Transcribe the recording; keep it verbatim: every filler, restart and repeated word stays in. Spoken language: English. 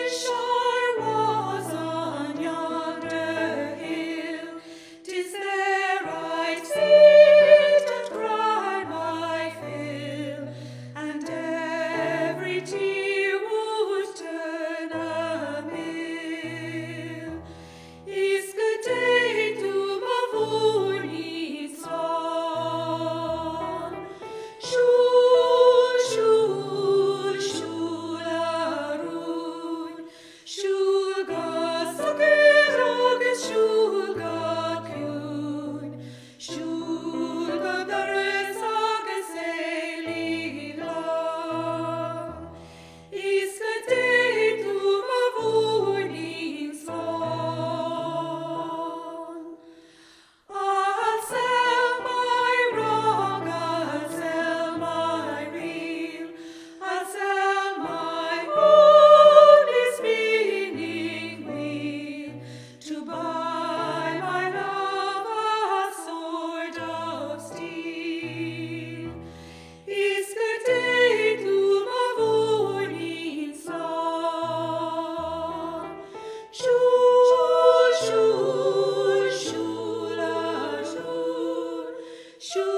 shore was on yonder hill. 'Tis there I'd sit and cry my fill, and every tear would turn a mill. Is good day to Mavourneen son. Shul, shul, shularun. Shul ga saker agus shul ga kyun. Shul ga dares agus eilila. Is good day to Mavourneen son. I'll sell my rug, I'll sell my reel, I'll sell my only spinning wheel, to buy my love a sword of steel. Is good day to Mavourneen son. Shul, shul, shularun. Shul